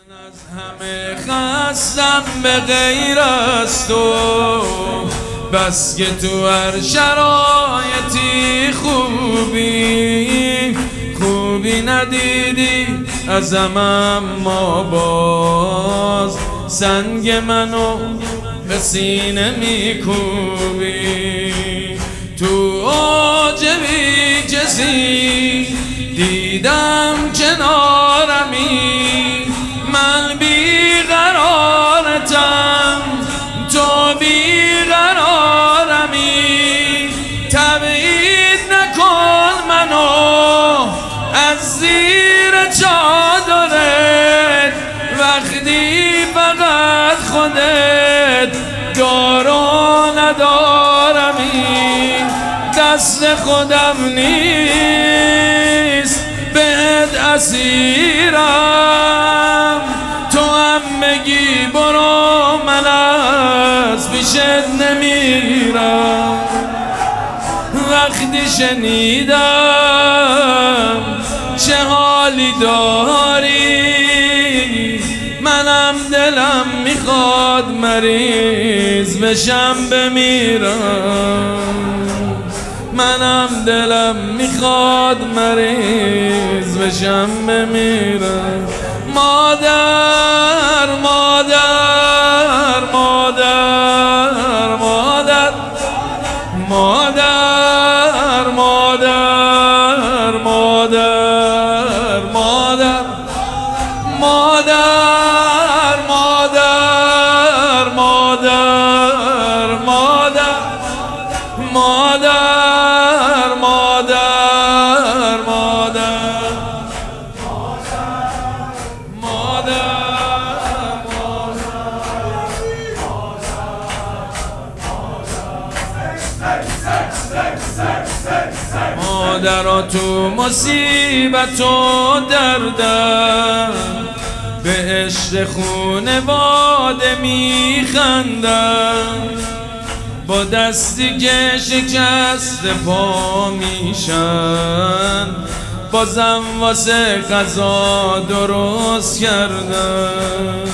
از همه خستم به غیر از تو، بس که تو هر شرایطی خوبی ندیدی ازم، اما باز سنگ منو به سینه میکوبی. تو اوج بی کسی دیدم کنارمی، من بیقرارتم تو بیقرارمی. تبعید نکن منو از زیر چادرت، وقتی فقط خودت دارو ندارمی. دست خودم نیست بهت اسیرم، تو هم بگی برو من از پیشت نمیرم. وقتی شنیدم چه حالی داری، منم دلم میخواد مریض بشم بمیرم. منم دلم میخواد مریض بشم بمیرم. مادر مادر مادر مادر مادر مادر مادر مادر مادر مادر مادر مادر مادر مادر مادرها تو مصیبت و دردم، به عشق خونواده میخندم. با دستی که شکست پا میشن، بازم واسه غذا درست کردم.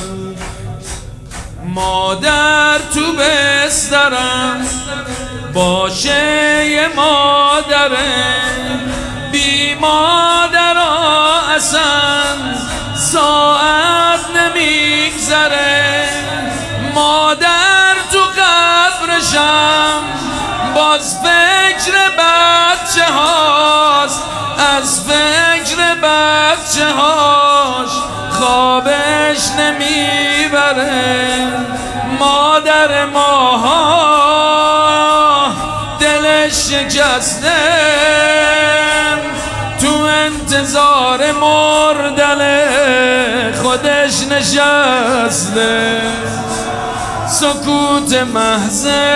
مادر تو بسترم باشه یه مادره، بی مادرها اصلا ساعت نمیگذره. مادر تو قبرشم باز فکر بچه هاست، از فکر بچه هاش خوابش نمیبره. مادر ماها دلش شکسته، تو انتظار مردن خودش نشسته. سکوت محضه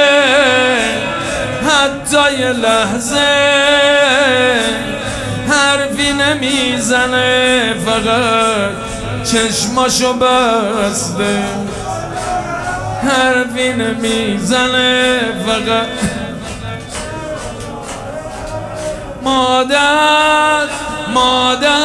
حتی یه لحظه، حرفی نمیزنه فقط چشماشو بسته. حرفی نمیزنه فقط. مادر مادر